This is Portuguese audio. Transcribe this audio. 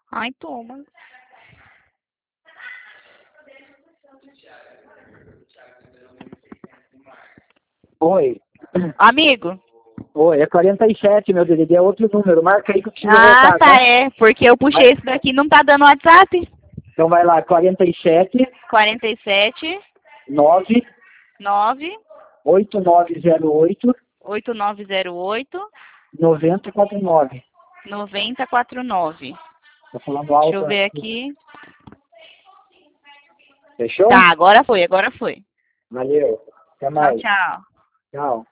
Ai, toma. Oi. Amigo. Oi, é 47, meu DDD, é outro número. Marca aí que eu preciso Ah, voltar, tá, tá? é. Porque eu puxei esse daqui, não tá dando WhatsApp. Então vai lá, 47 47 9 9 8908 8908 9049. 9049. Tô falando Deixa eu alto ver aqui. aqui. Fechou? Tá, agora foi, agora foi. Valeu. Até Tchau, mais. tchau. Tchau.